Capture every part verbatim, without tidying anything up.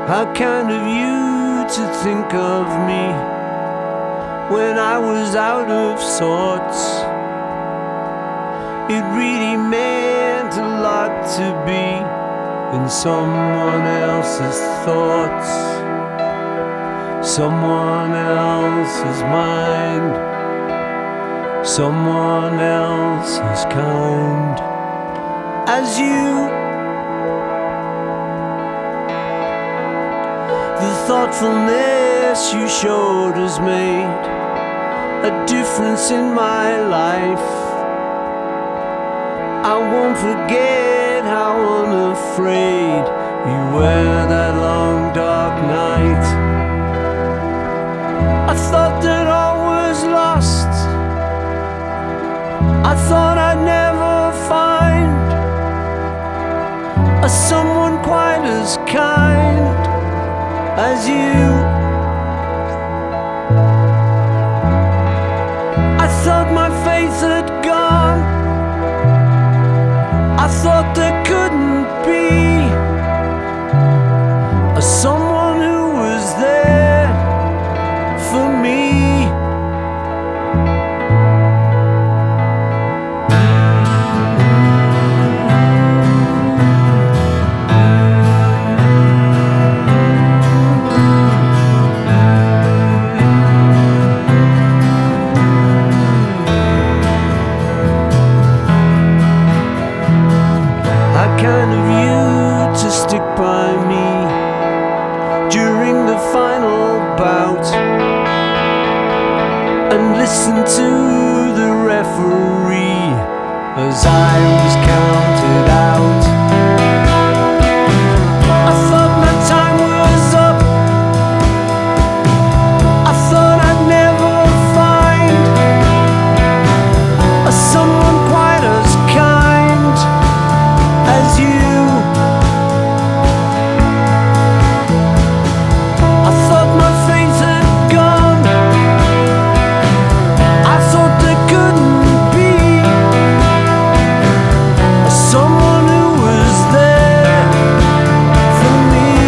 How kind of you to think of me when I was out of sorts. It really meant a lot to be in someone else's thoughts, someone else's mind, someone else's kind. As you, the thoughtfulness you showed has made a difference in my life. I won't forget how unafraid you were that long dark night. I thought that all was lost. I thought I'd never find a someone quite as kind as you. I thought my faith had gone. I thought there couldn't be a someone who was there for me. Kind of you to stick by me during the final bout and listen to the referee as I was counted out. I thought my time was up. I thought I'd never find a someone quite as kind as you. I thought my faith had gone. I thought there couldn't be a someone who was there for me.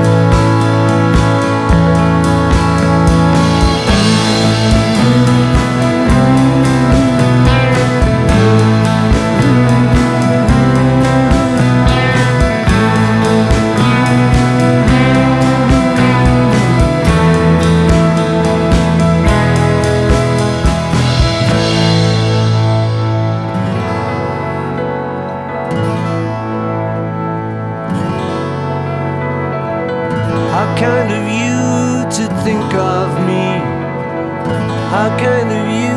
How kind of you to think of me. How kind of you